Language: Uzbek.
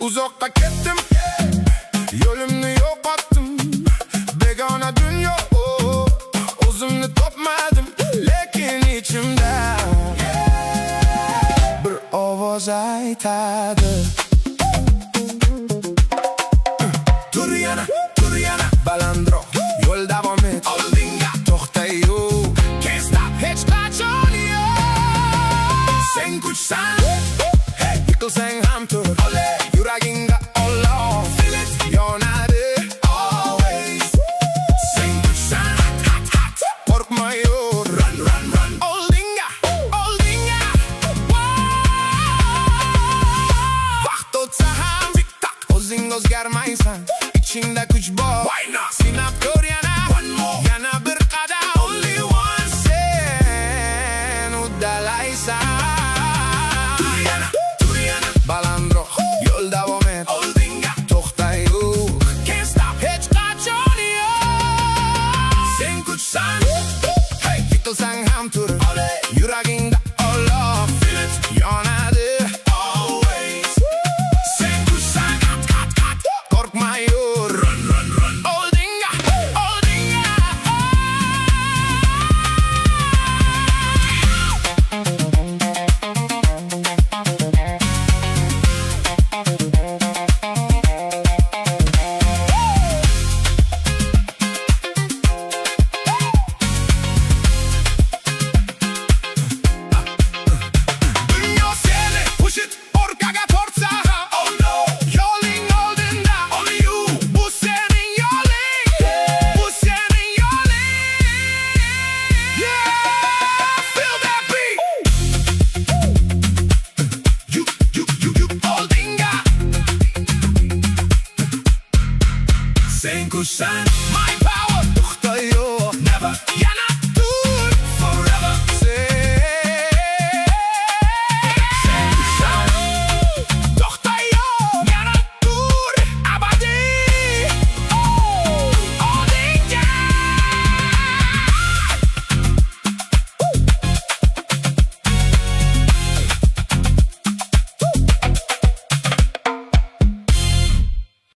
Uzoqqa ketdim, yo'limni yo'qotdim. Begona dunyo, o'zimni topmadim. Lekin ichimda bir ovoz aytadi: tur yana, balandroq yo'l davom et. Oldinga to'xta yo'q, can't stop, hech qachon yo'q. Sen kuchsan, yiqilsang ham tur. Yuragingga olov, yonadi always. Sen kuchsan, qo'rqma yo'q, run. Oldinga, vaqt o'tsa ham tik-tak, o'zing o'zgarmaysan. Ichingda kuch bor, sinab ko'r yana, yana bir qadam. Only one, sen uddalaysan. Tur yana, balandroq yo'l davom et. Oldinga to'xta yo'q, can't stop, hech qachon yo'q. Sen kuchsan, yiqilsang ham tur. Yuragingda olov, yonadi always. Sen kuchsan, qo'rqma yo'q, run. Oldinga. Dunyo seni pushit orqaga tortsa ham, oh no, yo'ling oldinda, only you. Bu sening yo'ling, bu sening yo'ling. Yeah, feel that beat. You oldinga. Sen kuchsan.